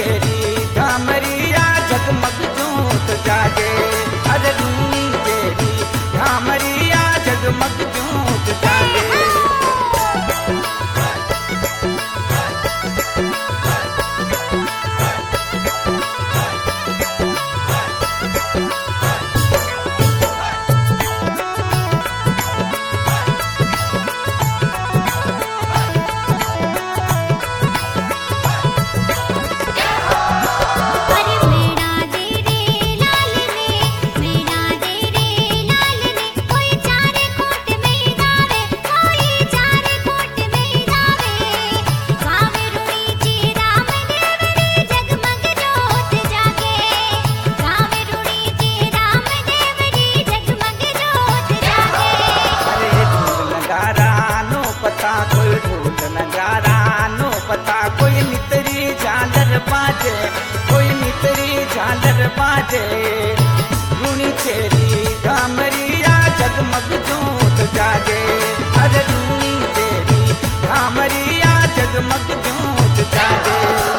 Cherry धामरिया जगमग जोत जागे। अरे रूनी चेरी धामरिया जगमग जोत जागे। कोई ढोल नगारा नो पता, कोई मितरी झालर बाजे, कोई मितरी झालर बाजे। रूनी चेरी धामरिया जगमग जोत जागे। अरे रूनी चेरी धामरिया जगमग जोत जागे।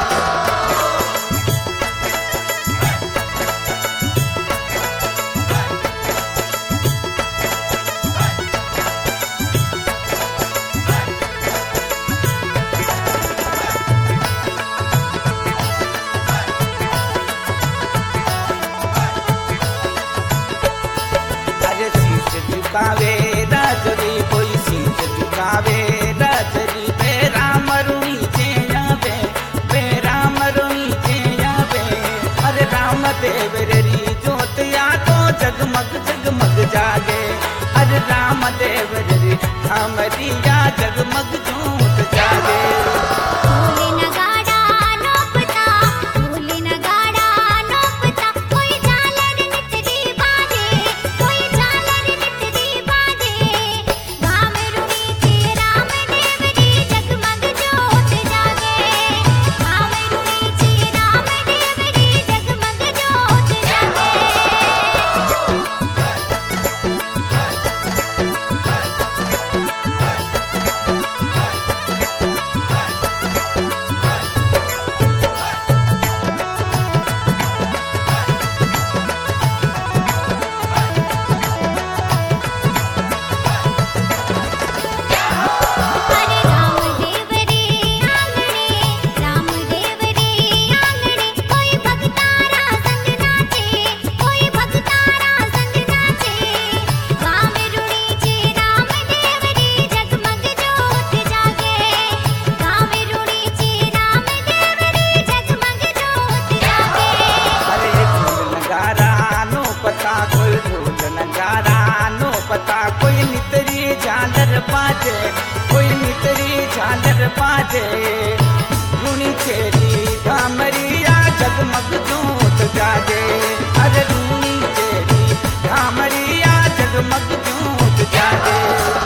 झुकावे राजरी, कोई शीश झुकावे राजरी। बेराम रूनी चेयावे, बेराम रूनी चेयावे। अरे राम देव री जोत या तो जगमग जगमग जागे। अरे राम देव री धामरिया जगमग जोत जागे। कोई ढोल नगारा नो पता, कोई मितरी झालर बाजे, कोई मितरी झालर बाजे। रूनी चेरी धामरिया जगमग जोत जागे। अरे रूनी चेरी धामरिया जगमग जोत जागे।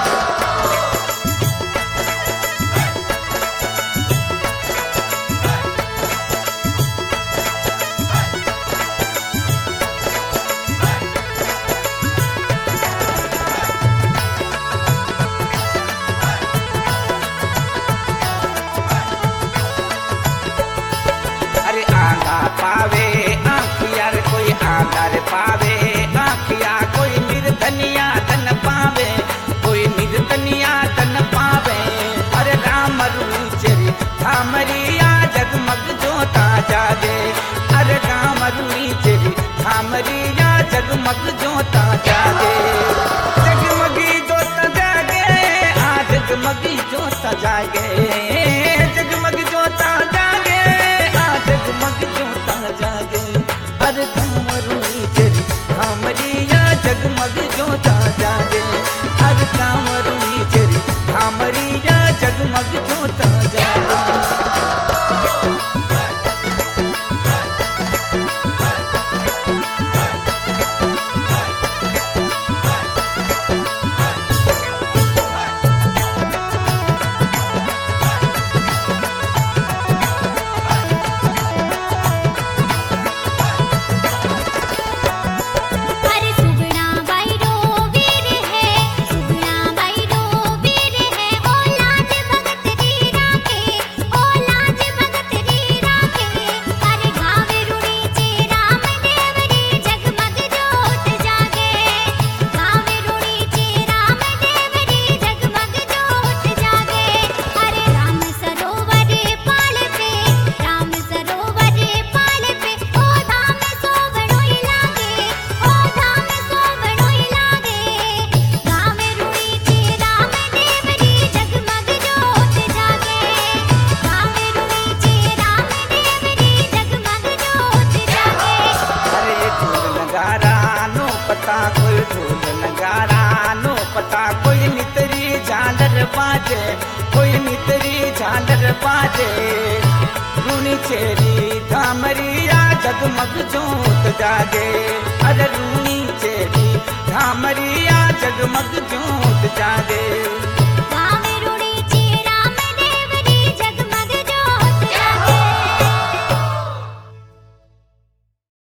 पावे आँखिया रे कोई आधार पावे आँखिया, कोई निर्धनिया धन पावे, कोई निर्धनिया धन पावे। अरे राम रूनी चेरी धामरिया जगमग जोता जागे। अरे राम रूनी चेरी धामरिया जगमग जोता जागे। जगमगी जोता जागे, आ जगमगी जोता जागे। जगमग जोता जागे, आ जगमग जोता जागे। अरे धाम रूनी चेरी धामरिया जगमग जोता जागे। अरे धाम रूनी चेरी धामरिया जगमग जोता जागे। नगारा नो पता कोई ढोल नगारा नो पता कोई नितरी झालर बाजे कोई नितरी झालर बाजे रूनी चेरी धामरिया जगमग जोत जागे अरे रूनी चेरी धामरिया जगमग जोत जागे।